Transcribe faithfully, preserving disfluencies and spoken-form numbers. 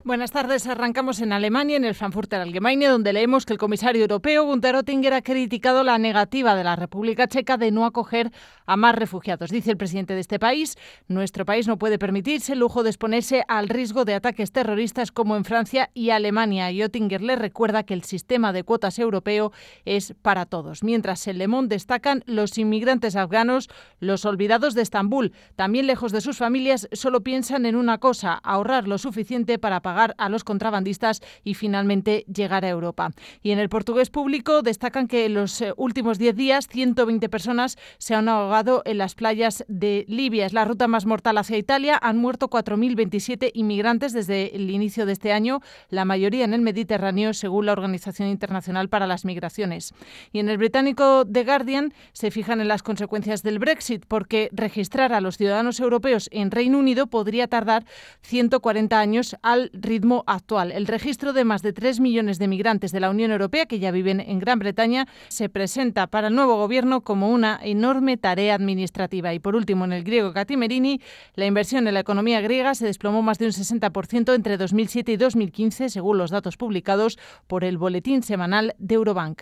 Buenas tardes. Arrancamos en Alemania, en el Frankfurter Allgemeine, donde leemos que el comisario europeo Günther Oettinger ha criticado la negativa de la República Checa de no acoger a más refugiados. Dice el presidente de este país: nuestro país no puede permitirse el lujo de exponerse al riesgo de ataques terroristas como en Francia y Alemania. Y Oettinger le recuerda que el sistema de cuotas europeo es para todos. Mientras en Le Monde destacan los inmigrantes afganos, los olvidados de Estambul. También lejos de sus familias, solo piensan en una cosa: ahorrar lo suficiente para pagar a los contrabandistas y finalmente llegar a Europa. Y en el Portugués Público destacan que en los últimos diez días ciento veinte personas se han ahogado en las playas de Libia. Es la ruta más mortal hacia Italia. Han muerto cuatro mil veintisiete inmigrantes desde el inicio de este año, la mayoría en el Mediterráneo, según la Organización Internacional para las Migraciones. Y en el británico The Guardian se fijan en las consecuencias del Brexit, porque registrar a los ciudadanos europeos en Reino Unido podría tardar ciento cuarenta años al ritmo actual. El registro de más de tres millones de migrantes de la Unión Europea que ya viven en Gran Bretaña se presenta para el nuevo gobierno como una enorme tarea administrativa. Y por último, en el griego Katimerini, la inversión en la economía griega se desplomó más de un sesenta por ciento entre dos mil siete y dos mil quince, según los datos publicados por el boletín semanal de Eurobank.